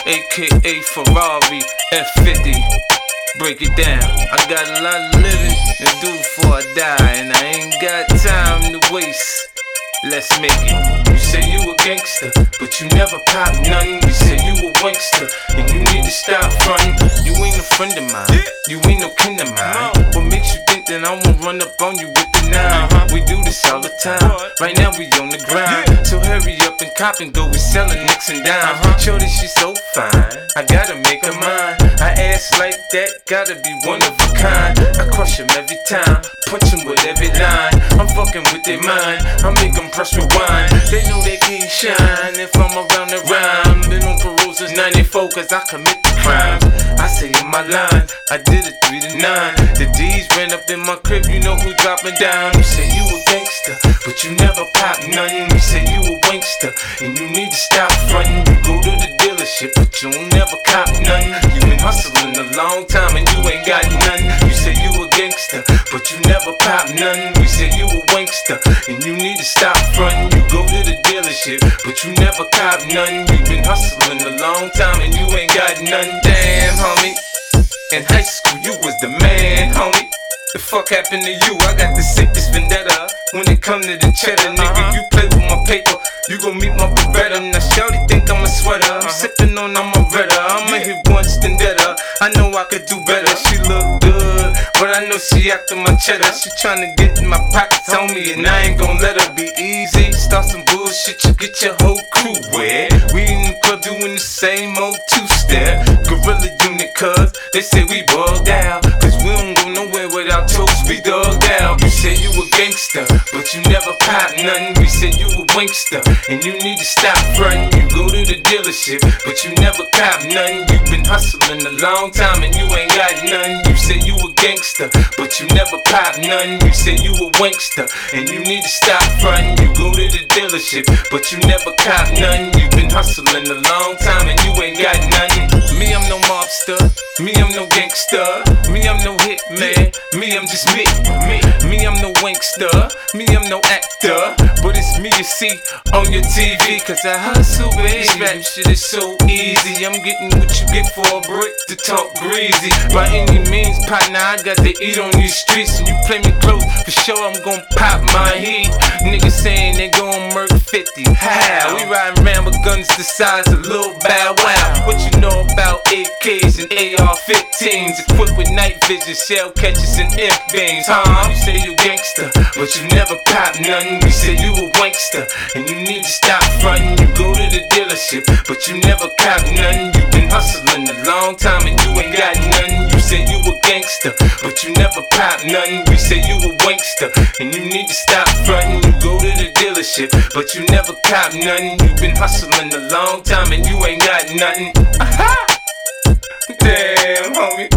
aka Ferrari F50. Break it down. I got a lot of living to do before I die, and I ain't got time to waste. Let's make it. You say you a gangster, but you never pop nothing. You say you a wankster, and you need to stop frontin'. You ain't a friend of mine, you ain't no kin of mine. What makes you think that I won't run up on you with the 9? We do this all the time. Right now we on the grind, so hurry up and cop and go. We sellin' nicks and dimes. Shorty, she so fine, I gotta make her mine. I ass like that, gotta be one of a kind. I crush him every time, punch him with every line. I'm fucking with their mind, I make them press rewind. They know they can't shine if I'm around the rhyme. Been on parole since 94 cause I commit the crimes. I say in my line, I did it 3 to 9. The D's ran up in my crib, you know who dropping down. You say you a gangster, but you never pop nothing. You say you a wankster, and you need to stop frontin'. You go to the dealership, but you don't never cop nothing. You been hustling a long time and you ain't got nothing. You say you a gangster, but you never pop nothing. We say you a wankster, and you need to stop frontin'. You go to the dealership, but you never cop nothing. You been hustling a long time and you ain't got nothing. Damn, homie, in high school you was the man, homie. The fuck happened to you? I got the sickest vendetta. When it come to the cheddar, nigga, you play with my paper, you gon' meet my Beretta. Now shawty think I'm a sweater, I'm sippin' on Amaretta. I'ma hit once then better, I know I could do better. She look good, but I know she after my cheddar. She tryna get in my pockets on me, and I ain't gon' let her be easy. Start some bullshit, you get your whole crew wet. We in the club doing the same old two-step. Gorilla unit, cuz they say we bugged out, cause we don't go nowhere without toast, we dug out. You say you a gangster, but you never pop nothing. We say you a wankster, and you need to stop frontin'. You go to the dealership, but you never cop nothing. You been hustling a long time and you ain't got nothing. You say you a gangster, but you never pop nothing. You say you a wankster, and you need to stop frontin'. You go to the dealership, but you never cop nothing. You been hustling a long time and you ain't got nothing. Me, I'm no mobster. Me, I'm no gangster. Me, I'm no hitman. Me, I'm just me. Me, I'm no wankster. Me, I'm no actor. But it's me you see on your TV, cause I hustle, baby. This rap shit is so easy. I'm getting what you get for a brick to talk greasy. By any means, partner, I got to eat on these streets. And you play me close, for sure I'm gon' pop my heat. Niggas saying they gon' murk 50. How? We riding around with guns the size of Lil Bow Wow. What you know about AKs and AR-15s? Equipped with night vision, shell catchers and imp beams. You say you gangster, but you never pop nothing. We say you a wankster, and you need to stop frontin'. You go to the dealership, but you never cop nothing. You been hustling a long time and you ain't got nothing. You say you a gangster, but you never pop nothing. We say you a wankster, and you need to stop frontin'. You go to the dealership, but you never cop nothing. You been hustling a long time and you ain't got nothing. Damn, homie.